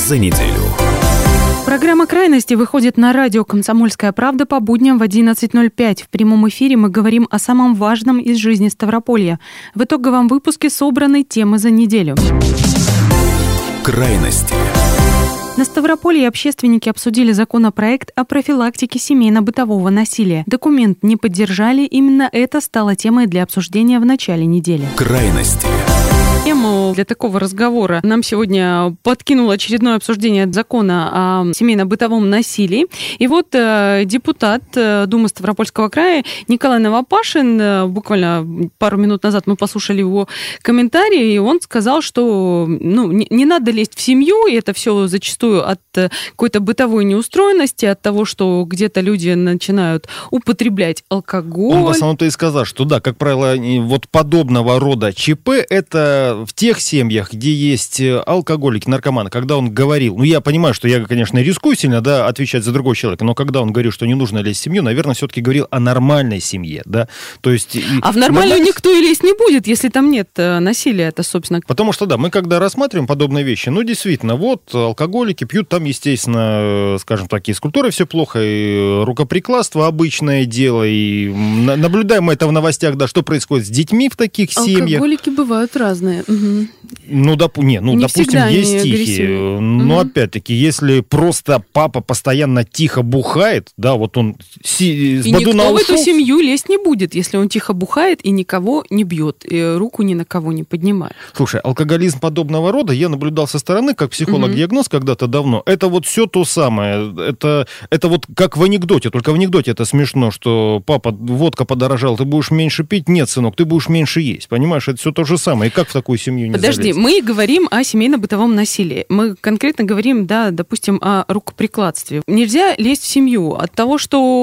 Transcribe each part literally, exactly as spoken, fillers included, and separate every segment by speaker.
Speaker 1: за неделю.
Speaker 2: Программа «Крайности» выходит на радио «Комсомольская правда» по будням в одиннадцать ноль пять. В прямом эфире мы говорим о самом важном из жизни Ставрополья. В итоговом выпуске собраны темы за неделю.
Speaker 1: Крайности.
Speaker 2: На Ставрополье общественники обсудили законопроект о профилактике семейно-бытового насилия. Документ не поддержали, именно это стало темой для обсуждения в начале недели.
Speaker 1: Крайности.
Speaker 2: Тему для такого разговора нам сегодня подкинуло очередное обсуждение закона о семейно-бытовом насилии. И вот э, депутат э, Думы Ставропольского края Николай Новопашин, э, буквально пару минут назад мы послушали его комментарии, и он сказал, что ну, не, не надо лезть в семью, и это все зачастую от э, какой-то бытовой неустроенности, от того, что где-то люди начинают употреблять алкоголь.
Speaker 3: Он в основном-то и сказал, что да, как правило, вот подобного рода ЧП это в тех семьях, где есть алкоголики, наркоманы, когда он говорил, ну я понимаю, что я, конечно, рискую сильно, да, отвечать за другого человека, но когда он говорил, что не нужно лезть в семью, наверное, все-таки говорил о нормальной семье, да, то есть...
Speaker 2: А в нормальную никто и лезть не будет, если там нет насилия, это, собственно...
Speaker 3: Потому что, да, мы когда рассматриваем подобные вещи, ну, действительно, вот, алкоголики пьют, там, естественно, скажем так, и с культурой все плохо, и рукоприкладство обычное дело, и наблюдаем мы это в новостях, да, что происходит с детьми в таких семьях.
Speaker 2: Алкоголики бывают разные. Угу.
Speaker 3: Ну, доп... не, ну
Speaker 2: не
Speaker 3: допустим, есть тихие. Но, угу. опять-таки, если просто папа постоянно тихо бухает, да, вот он си... с
Speaker 2: и
Speaker 3: бадуна
Speaker 2: никто
Speaker 3: ушел...
Speaker 2: в эту семью лезть не будет, если он тихо бухает и никого не бьет, и руку ни на кого не поднимает.
Speaker 3: Слушай, алкоголизм подобного рода я наблюдал со стороны, как психолог-диагноз угу. когда-то давно. Это вот все то самое. Это, это вот как в анекдоте, только в анекдоте это смешно, что папа, водка подорожала, ты будешь меньше пить? Нет, сынок, ты будешь меньше есть. Понимаешь, это все то же самое. И как в такую семью не
Speaker 2: Подожди,
Speaker 3: залезть?
Speaker 2: Мы говорим о семейно-бытовом насилии. Мы конкретно говорим, да, допустим, о рукоприкладстве. Нельзя лезть в семью. От того,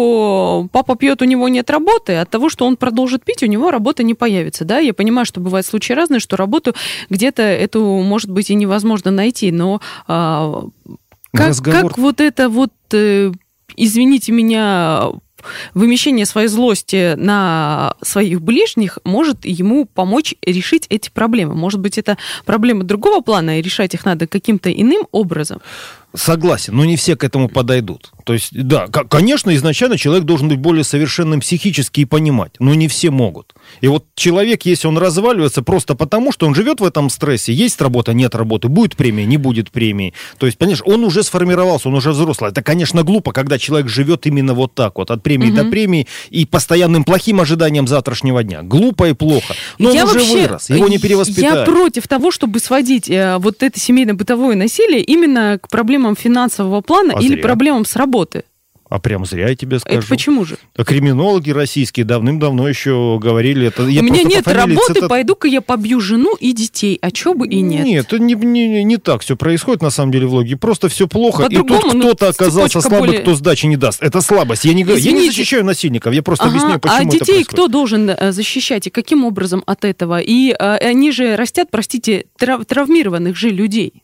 Speaker 2: что папа пьет, у него нет работы, от того, что он продолжит пить, у него работа не появится. Да? Я понимаю, что бывают случаи разные, что работу где-то эту, может быть, и невозможно найти, но а, как, Разговор... как вот это вот, э, извините меня... вымещение своей злости на своих ближних может ему помочь решить эти проблемы. Может быть, это проблемы другого плана, и решать их надо каким-то иным образом?
Speaker 3: Согласен, но не все к этому подойдут. То есть, да, конечно, изначально человек должен быть более совершенным психически и понимать, но не все могут. И вот человек, если он разваливается просто потому, что он живет в этом стрессе, есть работа, нет работы, будет премия, не будет премии. То есть, понимаешь, он уже сформировался, он уже взрослый. Это, конечно, глупо, когда человек живет именно вот так вот, от премии угу. до премии и постоянным плохим ожиданием завтрашнего дня. Глупо и плохо. Но я он уже вообще, вырос, его не перевоспитать.
Speaker 2: Я против того, чтобы сводить э, вот это семейно-бытовое насилие именно к проблемам финансового плана а или зря. проблемам с работы.
Speaker 3: А прям зря я тебе скажу.
Speaker 2: Это почему же?
Speaker 3: А криминологи российские давным-давно еще говорили это. Я
Speaker 2: У меня нет работы,
Speaker 3: цитат...
Speaker 2: пойду-ка я побью жену и детей. А чё бы и нет?
Speaker 3: Нет, это не, не, не так все происходит на самом деле в логике. Просто все плохо, и тут кто-то
Speaker 2: ну,
Speaker 3: оказался слабый, более... кто сдачи не даст. Это слабость. Я не, я не защищаю насильников, я просто ага, объясняю, почему
Speaker 2: а
Speaker 3: это
Speaker 2: происходит. А детей кто должен защищать и каким образом от этого? И а, они же растят, простите, трав- травмированных же людей.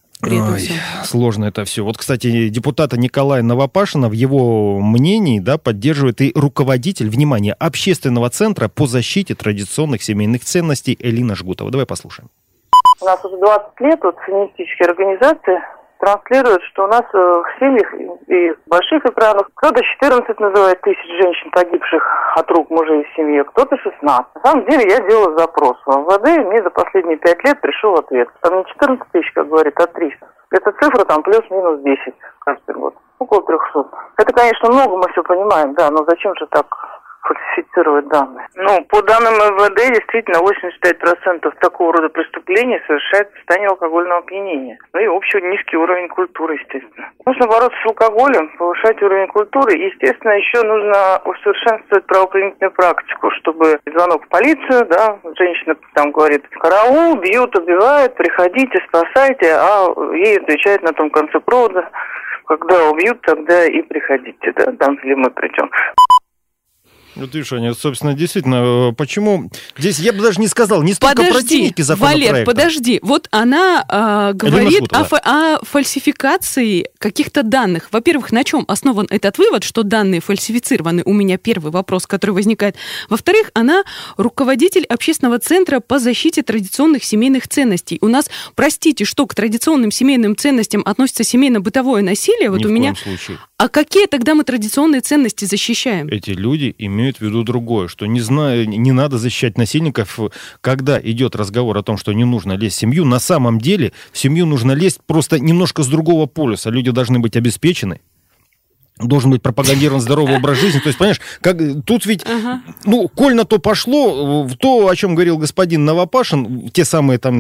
Speaker 3: Ой, сложно это все. Вот, кстати, депутата Николая Новопашина в его мнении, да, поддерживает и руководитель, внимание, общественного центра по защите традиционных семейных ценностей Элина Жгутова. Давай послушаем.
Speaker 4: У нас уже двадцать лет вот феминистические организации транслируют, что у нас в семьях и в больших экранах кто-то четырнадцать называет тысяч женщин, погибших от рук мужей в семье, кто-то шестнадцать. На самом деле я делала запрос в МВД, и мне за последние пять лет пришел ответ. Там не четырнадцать тысяч, как говорит, а триста. Эта цифра там плюс-минус десять каждый год. Около трехсот. Это, конечно, много, мы все понимаем, да, но зачем же так фальсифицировать данные? Ну, по данным МВД, действительно, восемьдесят пять процентов такого рода преступлений совершает в состоянии алкогольного опьянения. Ну и общий низкий уровень культуры, естественно. Нужно бороться с алкоголем, повышать уровень культуры. И, естественно, еще нужно усовершенствовать правоохранительную практику, чтобы звонок в полицию, да, женщина там говорит: караул, бьют, убивают, приходите, спасайте, а ей отвечает на том конце провода: когда убьют, тогда и приходите, да, там, или мы придем.
Speaker 3: Вот видишь, Аня, собственно, действительно, почему... Здесь я бы даже не сказал, не столько
Speaker 2: подожди,
Speaker 3: противники законопроекта.
Speaker 2: Валер, подожди. Вот она э, говорит о, фа- о фальсификации каких-то данных. Во-первых, на чем основан этот вывод, что данные фальсифицированы? У меня первый вопрос, который возникает. Во-вторых, она руководитель общественного центра по защите традиционных семейных ценностей. У нас, простите, что к традиционным семейным ценностям относится семейно-бытовое насилие? Вот
Speaker 3: Ни
Speaker 2: у
Speaker 3: в
Speaker 2: меня...
Speaker 3: коем случае.
Speaker 2: А какие тогда мы традиционные ценности защищаем?
Speaker 3: Эти люди имеют в виду другое, что не, знаю, не надо защищать насильников, когда идет разговор о том, что не нужно лезть в семью. На самом деле в семью нужно лезть просто немножко с другого полюса. Люди должны быть обеспечены. Должен быть пропагандирован здоровый образ жизни. То есть, понимаешь, как, тут ведь, ага. ну, коль на то пошло, в то, о чем говорил господин Новопашин, те самые там,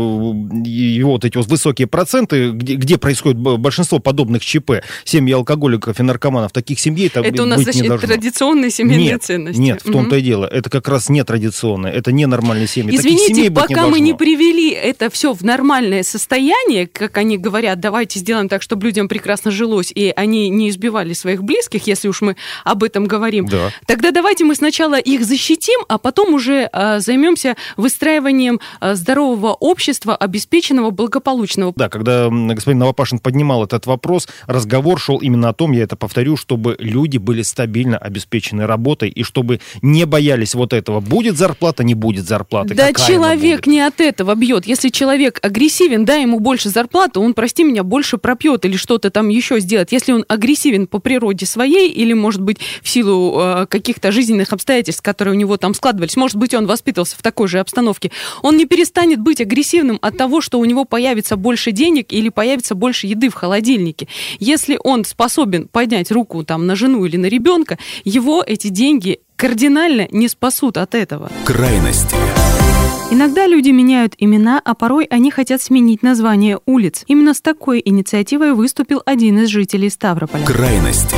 Speaker 3: его вот эти вот высокие проценты, где, где происходит большинство подобных ЧП, семьи алкоголиков и наркоманов, таких семей там
Speaker 2: это у нас
Speaker 3: быть не должно.
Speaker 2: Традиционные семейные
Speaker 3: нет,
Speaker 2: ценности.
Speaker 3: Нет, в том-то угу. и дело. Это как раз не традиционные, это не нормальные семьи.
Speaker 2: Извините,
Speaker 3: таких семей быть
Speaker 2: пока
Speaker 3: не
Speaker 2: мы не привели это все в нормальное состояние, как они говорят, давайте сделаем так, чтобы людям прекрасно жилось, и они не избивали своих близких, если уж мы об этом говорим,
Speaker 3: да.
Speaker 2: тогда давайте мы сначала их защитим, а потом уже а, займемся выстраиванием а, здорового общества, обеспеченного, благополучного.
Speaker 3: Да, когда господин Новопашин поднимал этот вопрос, разговор шел именно о том, я это повторю, чтобы люди были стабильно обеспечены работой и чтобы не боялись вот этого. Будет зарплата, не будет зарплаты.
Speaker 2: Да человек не от этого бьет. Если человек агрессивен, дай ему больше зарплаты, он, прости меня, больше пропьет или что-то там еще сделает. Если он агрессивен по природе своей или, может быть, в силу э, каких-то жизненных обстоятельств, которые у него там складывались, может быть, он воспитывался в такой же обстановке, он не перестанет быть агрессивным от того, что у него появится больше денег или появится больше еды в холодильнике. Если он способен поднять руку там на жену или на ребенка, его эти деньги кардинально не спасут от этого.
Speaker 1: Крайности.
Speaker 2: Иногда люди меняют имена, а порой они хотят сменить название улиц. Именно с такой инициативой выступил один из жителей Ставрополя.
Speaker 1: Крайности.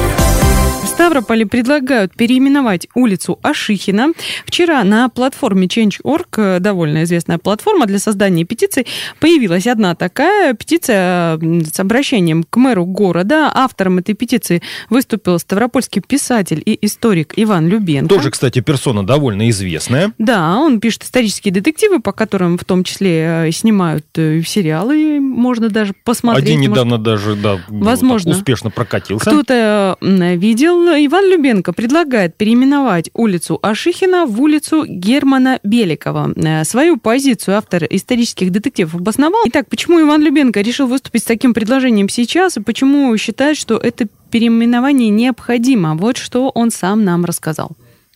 Speaker 2: В Ставрополе предлагают переименовать улицу Ашихина. Вчера на платформе Change точка орг, довольно известная платформа для создания петиций, появилась одна такая петиция с обращением к мэру города. Автором этой петиции выступил ставропольский писатель и историк Иван Любенко.
Speaker 3: Тоже, кстати, персона довольно известная.
Speaker 2: Да, он пишет исторические детективы, по которым в том числе снимают сериалы, можно даже посмотреть.
Speaker 3: Один недавно даже, да,
Speaker 2: возможно,
Speaker 3: успешно прокатился.
Speaker 2: Кто-то видел. Иван Любенко предлагает переименовать улицу Ашихина в улицу Германа Беликова. Свою позицию автор исторических детективов обосновал. Итак, почему Иван Любенко решил выступить с таким предложением сейчас и почему считает, что это переименование необходимо? Вот что он сам нам рассказал.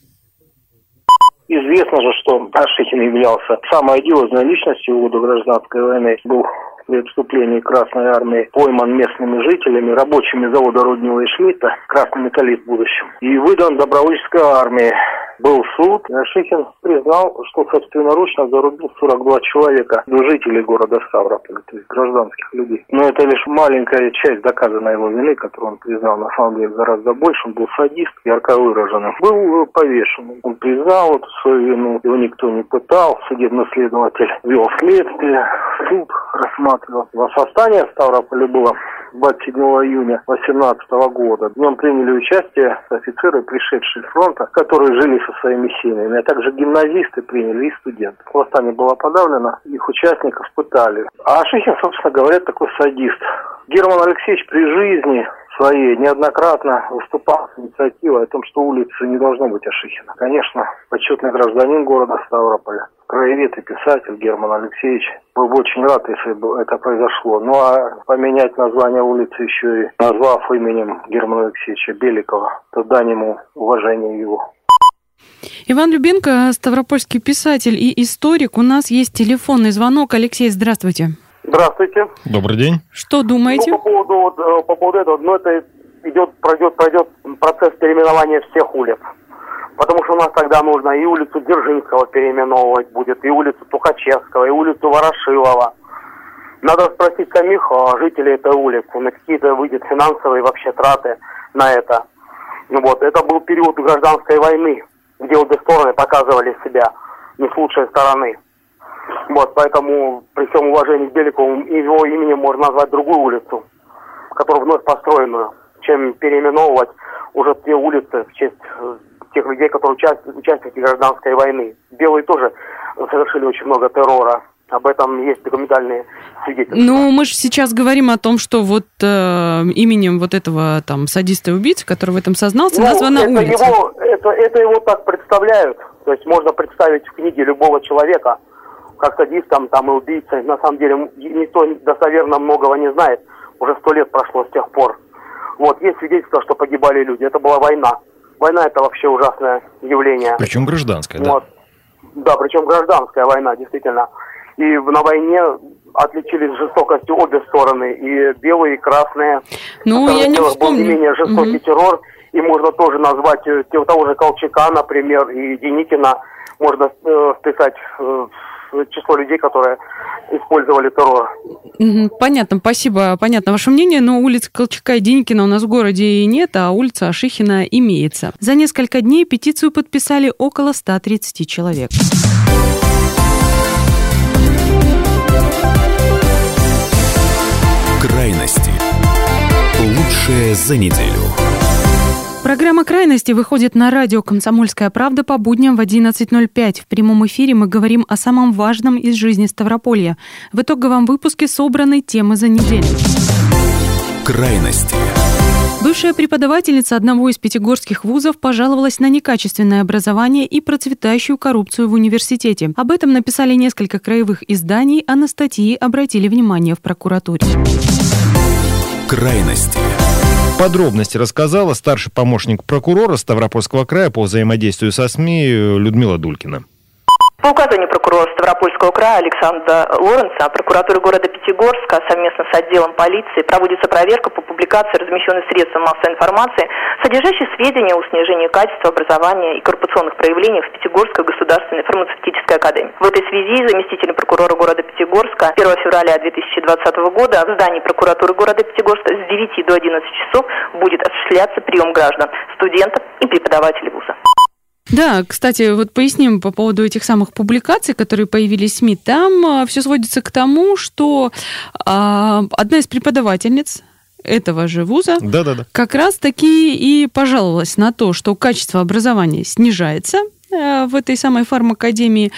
Speaker 5: Известно же, что Ашихин являлся самой одиозной личностью в годы гражданской войны. Был при вступлении Красной Армии пойман местными жителями, рабочими завода Руднева и Шмидта, красный металлист в будущем, и выдан добровольческой армии. Был суд, и Ашихин признал, что собственноручно зарубил сорок два человека, жителей города Ставрополя, то есть гражданских людей. Но это лишь маленькая часть доказанной его вины, которую он признал на самом деле гораздо больше. Он был садист, ярко выраженным. Был повешен. Он признал эту свою вину, его никто не пытал. Судебный следователь вел следствие, суд рассматривал. Восстание в Ставрополе было двадцать седьмого июня две тысячи восемнадцатого года. В нем приняли участие офицеры, пришедшие с фронта, которые жили со своими семьями, а также гимназисты приняли и студенты. Восстание было подавлено, их участников пытали. А Ашихин, собственно говоря, такой садист. Герман Алексеевич при жизни своей неоднократно выступал с инициативой о том, что улицы не должно быть Ашихина. Конечно, почетный гражданин города Ставрополя, краевед и писатель Герман Алексеевич был бы очень рад, если бы это произошло. Ну а поменять название улицы еще и назвав именем Германа Алексеевича Беликова, то дань ему уважение его.
Speaker 2: Иван Любенко, ставропольский писатель и историк. У нас есть телефонный звонок. Алексей, здравствуйте.
Speaker 5: Здравствуйте.
Speaker 3: Добрый день.
Speaker 2: Что думаете?
Speaker 5: Ну, по поводу, вот, по поводу этого, ну, это идет, пройдет, пройдет процесс переименования всех улиц. Потому что у нас тогда нужно и улицу Дзержинского переименовывать будет, и улицу Тухачевского, и улицу Ворошилова. Надо спросить самих жителей этой улицы, на какие-то выйдет финансовые вообще траты на это. Ну, вот, это был период гражданской войны, где обе стороны показывали себя не с лучшей стороны. Вот, поэтому при всем уважении к Беликову его именем можно назвать другую улицу, которую вновь построенную, чем переименовывать уже те улицы в честь
Speaker 1: тех людей, которые участвуют, участники гражданской войны. Белые тоже совершили очень много террора. Об этом есть документальные свидетельства.
Speaker 2: Ну, мы же сейчас говорим о том, что вот э, именем вот этого там садиста и убийцы, который в этом сознался, ну, названа
Speaker 1: это
Speaker 2: улица.
Speaker 1: Его, это, это его так представляют. То есть можно представить в книге любого человека как садистом там, и убийцей. На самом деле никто достоверно многого не знает. Уже сто лет прошло с тех пор. Вот, есть свидетельства, что погибали люди. Это была война. Война – это вообще ужасное явление.
Speaker 3: Причем гражданская, да?
Speaker 1: Вот. Да, причем гражданская война, действительно. И на войне отличились жестокостью обе стороны, и белые, и красные.
Speaker 2: Ну, я не вспомню.
Speaker 1: Был не менее жестокий угу. террор, и можно тоже назвать того же Колчака, например, и Деникина, можно э, вписать э, в число людей, которые использовали террор.
Speaker 2: Угу, понятно, спасибо, понятно ваше мнение, но улиц Колчака и Деникина у нас в городе и нет, а улица Ашихина имеется. За несколько дней петицию подписали около ста тридцати человек.
Speaker 6: Крайности. Лучшее за неделю.
Speaker 2: Программа «Крайности» выходит на радио «Комсомольская правда» по будням в одиннадцать ноль пять. В прямом эфире мы говорим о самом важном из жизни Ставрополья. В итоговом выпуске собраны темы за неделю.
Speaker 6: Крайности.
Speaker 2: Бывшая преподавательница одного из пятигорских вузов пожаловалась на некачественное образование и процветающую коррупцию в университете. Об этом написали несколько краевых изданий, а на статьи обратили внимание в прокуратуре.
Speaker 6: Крайности.
Speaker 3: Подробности рассказала старший помощник прокурора Ставропольского края по взаимодействию со СМИ Людмила Дулькина.
Speaker 7: По указанию прокурора Ставропольского края Александра Лоренца, прокуратура города Пятигорска совместно с отделом полиции проводится проверка по публикации, размещенной средством массовой информации, содержащей сведения о снижении качества образования и коррупционных проявлениях в Пятигорской государственной фармацевтической академии. В этой связи заместитель прокурора города Пятигорска первого февраля две тысячи двадцатого года в здании прокуратуры города Пятигорска с девяти до одиннадцати часов будет осуществляться прием граждан, студентов и преподавателей вуза.
Speaker 2: Да, кстати, вот поясним по поводу этих самых публикаций, которые появились в СМИ. Там а, все сводится к тому, что а, одна из преподавательниц этого же вуза
Speaker 3: Да-да-да.
Speaker 2: как раз-таки и пожаловалась на то, что качество образования снижается в этой самой фармакадемии,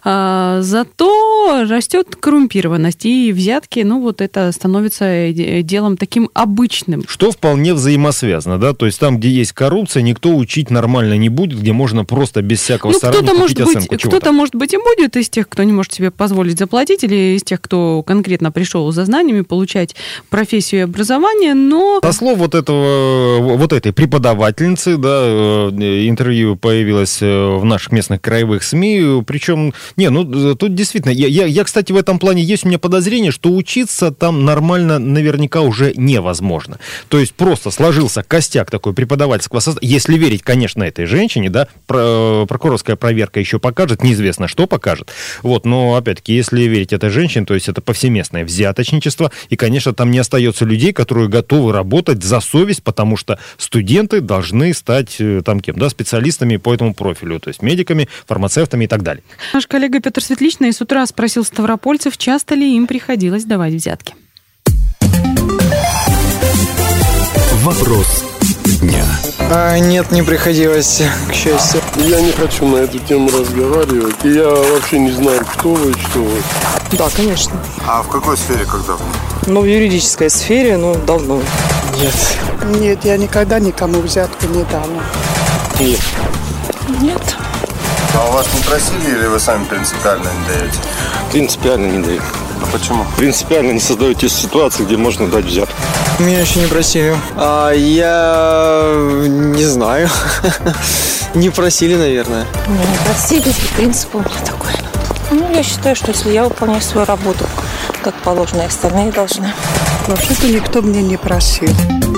Speaker 2: зато растет коррумпированность и взятки, ну вот это становится делом таким обычным.
Speaker 3: Что вполне взаимосвязано, да, то есть там, где есть коррупция, никто учить нормально не будет, где можно просто без всякого
Speaker 2: ну,
Speaker 3: старания купить
Speaker 2: может
Speaker 3: оценку
Speaker 2: быть,
Speaker 3: чего-то.
Speaker 2: Кто-то, может быть, и будет из тех, кто не может себе позволить заплатить, или из тех, кто конкретно пришел за знаниями получать профессию и образование, но...
Speaker 3: Со слов вот этого, вот этой преподавательницы, да, интервью появилось в наших местных краевых СМИ, причем, не, ну, тут действительно, я, я, я, кстати, в этом плане есть у меня подозрение, что учиться там нормально наверняка уже невозможно. То есть просто сложился костяк такой преподавательского состава, если верить, конечно, этой женщине, да, прокурорская проверка еще покажет, неизвестно, что покажет, вот, но, опять-таки, если верить этой женщине, то есть это повсеместное взяточничество, и, конечно, там не остается людей, которые готовы работать за совесть, потому что студенты должны стать, там, кем, да, специалистами по этому профилю, то есть медиками, фармацевтами и так далее.
Speaker 2: Наш коллега Петр Светличный с утра спросил ставропольцев, часто ли им приходилось давать взятки.
Speaker 6: Вопрос дня.
Speaker 8: А, нет, не приходилось, к счастью.
Speaker 9: Я не хочу на эту тему разговаривать. Я вообще не знаю, кто вы, что вы.
Speaker 8: Да, конечно.
Speaker 9: А в какой сфере, когда?
Speaker 8: Ну, в юридической сфере, ну, давно.
Speaker 9: Нет.
Speaker 10: Нет, я никогда никому взятку не дала.
Speaker 9: Нет.
Speaker 10: Нет.
Speaker 9: А у вас не просили или вы сами принципиально не даете?
Speaker 11: Принципиально не даю.
Speaker 9: А почему?
Speaker 11: Принципиально не создаете ситуации, где можно дать взятку.
Speaker 8: Меня еще не просили. А, я не знаю. Не просили, наверное.
Speaker 12: Меня не просили, и принцип у меня такой. Ну, я считаю, что если я выполняю свою работу, как положено, и остальные должны.
Speaker 10: Вообще-то никто мне не просил.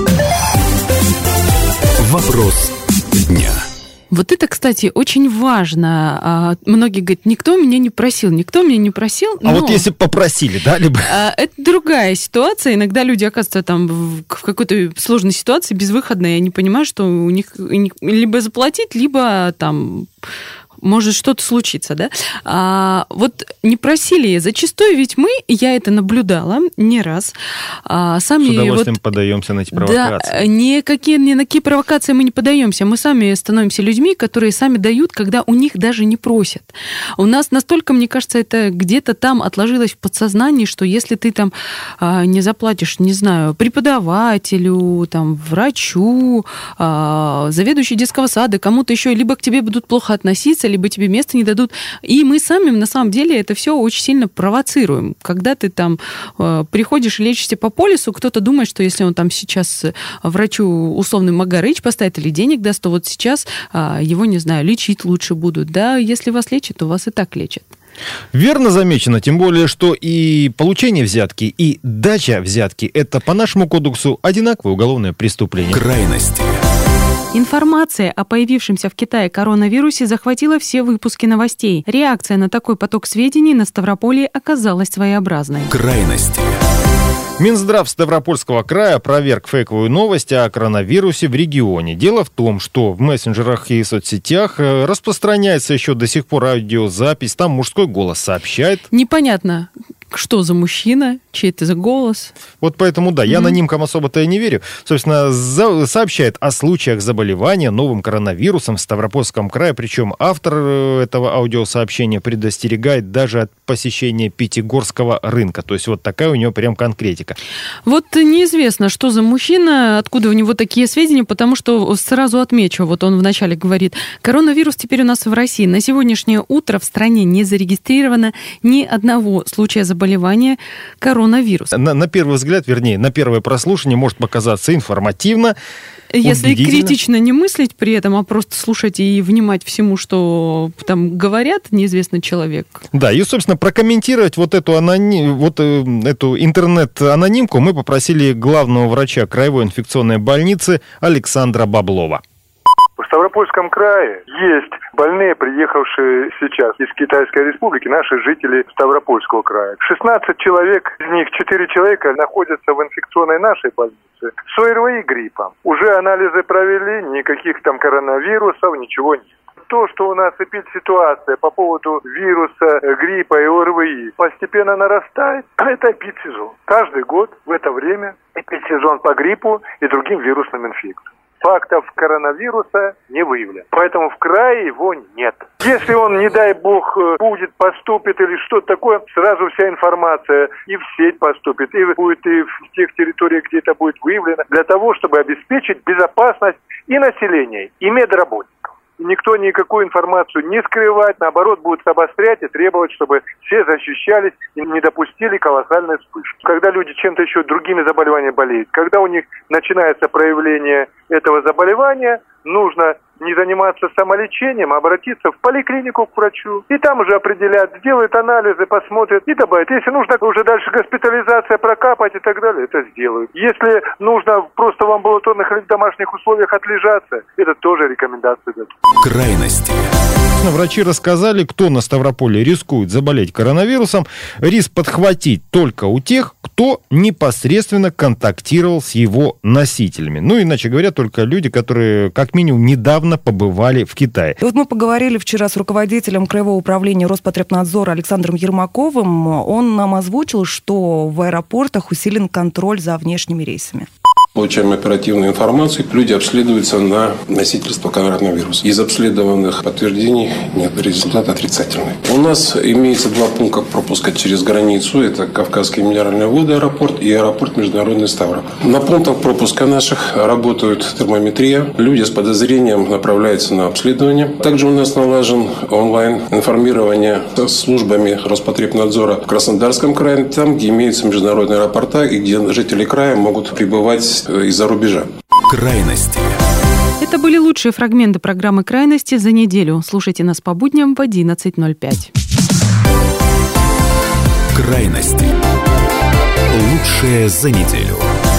Speaker 6: Вопрос дня.
Speaker 2: Вот это, кстати, очень важно. Многие говорят, никто меня не просил, никто меня не просил.
Speaker 3: А вот если бы попросили, да, либо...
Speaker 2: Это другая ситуация. Иногда люди оказываются там в какой-то сложной ситуации, безвыходной, и они понимают, что у них либо заплатить, либо там... может что-то случиться, да? А, вот не просили, зачастую ведь мы, я это наблюдала не раз, а, сами...
Speaker 3: С удовольствием
Speaker 2: вот,
Speaker 3: подаемся на эти провокации.
Speaker 2: Да, никакие, ни на какие провокации мы не подаемся. Мы сами становимся людьми, которые сами дают, когда у них даже не просят. У нас настолько, мне кажется, это где-то там отложилось в подсознании, что если ты там а, не заплатишь, не знаю, преподавателю, там, врачу, а, заведующей детского сада, кому-то еще, либо к тебе будут плохо относиться, либо тебе место не дадут. И мы сами, на самом деле, это все очень сильно провоцируем. Когда ты там а, приходишь и лечишься по полису, кто-то думает, что если он там сейчас врачу условный Магарыч поставит или денег даст, то вот сейчас а, его, не знаю, лечить лучше будут. Да, если вас лечат, то вас и так лечат.
Speaker 3: Верно замечено, тем более, что и получение взятки, и дача взятки – это по нашему кодексу одинаковое уголовное преступление.
Speaker 6: Крайности.
Speaker 2: Информация о появившемся в Китае коронавирусе захватила все выпуски новостей. Реакция на такой поток сведений на Ставрополье оказалась своеобразной.
Speaker 6: Крайности.
Speaker 3: Минздрав Ставропольского края опроверг фейковую новость о коронавирусе в регионе. Дело в том, что в мессенджерах и соцсетях распространяется еще до сих пор аудиозапись, там мужской голос сообщает.
Speaker 2: Непонятно, что за мужчина, чей это за голос.
Speaker 3: Вот поэтому, да, я mm-hmm. анонимкам особо-то и не верю. Собственно, за- сообщает о случаях заболевания новым коронавирусом в Ставропольском крае, причем автор этого аудиосообщения предостерегает даже от посещения Пятигорского рынка. То есть вот такая у него прям конкретика.
Speaker 2: Вот неизвестно, что за мужчина, откуда у него такие сведения, потому что сразу отмечу, вот он вначале говорит, коронавирус теперь у нас в России. На сегодняшнее утро в стране не зарегистрировано ни одного случая заболевания коронавируса.
Speaker 3: На, на первый взгляд, вернее, на первое прослушивание может показаться информативно,
Speaker 2: если критично не мыслить при этом, а просто слушать и внимать всему, что там говорят неизвестный человек.
Speaker 3: Да, и, собственно, прокомментировать вот эту, анони... вот, э, эту интернет-анонимку мы попросили главного врача Краевой инфекционной больницы Александра Баблова.
Speaker 13: В Ставропольском крае есть больные, приехавшие сейчас из Китайской республики, наши жители Ставропольского края. шестнадцать человек, из них четыре человека находятся в инфекционной нашей больнице с ОРВИ и гриппом. Уже анализы провели, никаких там коронавирусов, ничего нет. То, что у нас эпидситуация по поводу вируса, гриппа и ОРВИ постепенно нарастает, это эпидсезон. Каждый год в это время эпидсезон по гриппу и другим вирусным инфекциям. Фактов коронавируса не выявлено. Поэтому в крае его нет. Если он, не дай бог, будет, поступит или что-то такое, сразу вся информация и в сеть поступит, и будет и в тех территориях, где это будет выявлено, для того, чтобы обеспечить безопасность и населения, и медработников. Никто никакую информацию не скрывает, наоборот, будет обострять и требовать, чтобы все защищались и не допустили колоссальной вспышки. Когда люди чем-то еще другими заболеваниями болеют, когда у них начинается проявление этого заболевания, нужно не заниматься самолечением, а обратиться в поликлинику к врачу. И там уже определят, сделают анализы, посмотрят и добавят. Если нужно уже дальше госпитализация прокапать и так далее, это сделают. Если нужно просто в амбулаторных или в домашних условиях отлежаться, это тоже рекомендации дадут.
Speaker 6: Крайности.
Speaker 3: Врачи рассказали, кто на Ставрополье рискует заболеть коронавирусом. Риск подхватить только у тех, кто непосредственно контактировал с его носителями. Ну, иначе говоря, только люди, которые как минимум недавно побывали в Китае.
Speaker 14: И вот мы поговорили вчера с руководителем Краевого управления Роспотребнадзора Александром Ермаковым. Он нам озвучил, что в аэропортах усилен контроль за внешними рейсами.
Speaker 15: Получаем оперативную информацию, люди обследуются на носительство коронавируса. Из обследованных подтверждений нет, результат отрицательный. У нас имеется два пункта пропуска через границу. Это Кавказские минеральные воды аэропорт и аэропорт международный Ставрополь. На пунктах пропуска наших работает термометрия. Люди с подозрением направляются на обследование. Также у нас налажен онлайн информирование с службами Роспотребнадзора в Краснодарском крае, там, где имеются международные аэропорта и где жители края могут прибывать из-за рубежа.
Speaker 6: Крайности.
Speaker 2: Это были лучшие фрагменты программы «Крайности» за неделю. Слушайте нас по будням в одиннадцать ноль пять.
Speaker 6: Крайности. Лучшее за неделю.